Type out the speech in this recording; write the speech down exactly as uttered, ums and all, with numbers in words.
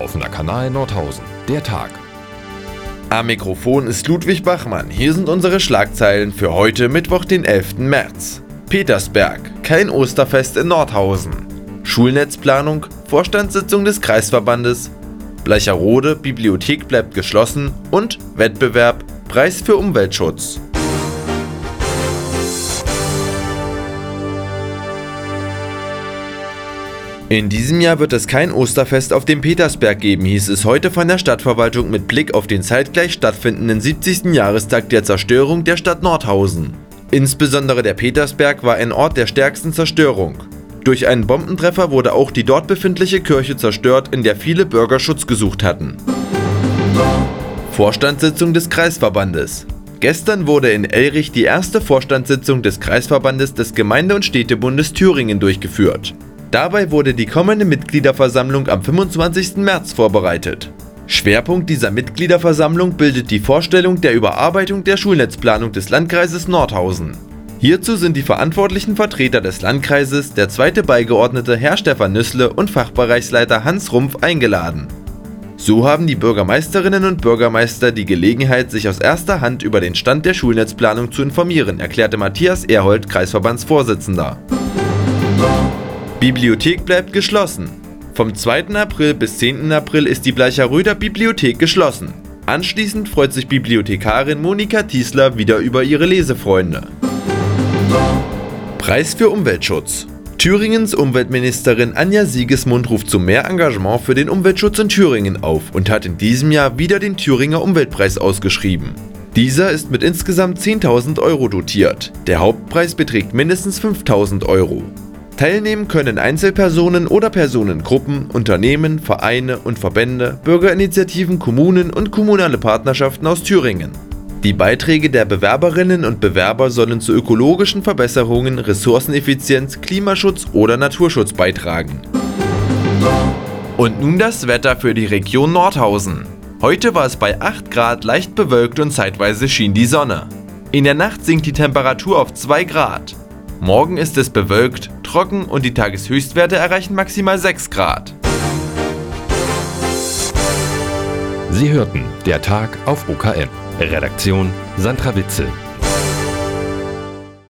Offener Kanal Nordhausen, der Tag. Am Mikrofon ist Ludwig Bachmann. Hier sind unsere Schlagzeilen für heute Mittwoch, den elften März. Petersberg, kein Osterfest in Nordhausen. Schulnetzplanung, Vorstandssitzung des Kreisverbandes. Bleicherode, Bibliothek bleibt geschlossen und Wettbewerb, Preis für Umweltschutz. In diesem Jahr wird es kein Osterfest auf dem Petersberg geben, hieß es heute von der Stadtverwaltung mit Blick auf den zeitgleich stattfindenden siebzigsten Jahrestag der Zerstörung der Stadt Nordhausen. Insbesondere der Petersberg war ein Ort der stärksten Zerstörung. Durch einen Bombentreffer wurde auch die dort befindliche Kirche zerstört, in der viele Bürger Schutz gesucht hatten. Vorstandssitzung des Kreisverbandes. Gestern wurde in Elrich die erste Vorstandssitzung des Kreisverbandes des Gemeinde- und Städtebundes Thüringen durchgeführt. Dabei wurde die kommende Mitgliederversammlung am fünfundzwanzigsten März vorbereitet. Schwerpunkt dieser Mitgliederversammlung bildet die Vorstellung der Überarbeitung der Schulnetzplanung des Landkreises Nordhausen. Hierzu sind die verantwortlichen Vertreter des Landkreises, der zweite Beigeordnete Herr Stefan Nüssle und Fachbereichsleiter Hans Rumpf eingeladen. So haben die Bürgermeisterinnen und Bürgermeister die Gelegenheit, sich aus erster Hand über den Stand der Schulnetzplanung zu informieren, erklärte Matthias Erhold, Kreisverbandsvorsitzender. Bibliothek bleibt geschlossen. Vom zweiten April bis zehnten April ist die Bleicheröder Bibliothek geschlossen. Anschließend freut sich Bibliothekarin Monika Tiesler wieder über ihre Lesefreunde. Preis für Umweltschutz. Thüringens Umweltministerin Anja Siegesmund ruft zu mehr Engagement für den Umweltschutz in Thüringen auf und hat in diesem Jahr wieder den Thüringer Umweltpreis ausgeschrieben. Dieser ist mit insgesamt zehntausend Euro dotiert. Der Hauptpreis beträgt mindestens fünftausend Euro. Teilnehmen können Einzelpersonen oder Personengruppen, Unternehmen, Vereine und Verbände, Bürgerinitiativen, Kommunen und kommunale Partnerschaften aus Thüringen. Die Beiträge der Bewerberinnen und Bewerber sollen zu ökologischen Verbesserungen, Ressourceneffizienz, Klimaschutz oder Naturschutz beitragen. Und nun das Wetter für die Region Nordhausen. Heute war es bei acht Grad leicht bewölkt und zeitweise schien die Sonne. In der Nacht sinkt die Temperatur auf zwei Grad. Morgen ist es bewölkt, trocken und die Tageshöchstwerte erreichen maximal sechs Grad. Sie hörten der Tag auf O K M. Redaktion Sandra Witzel.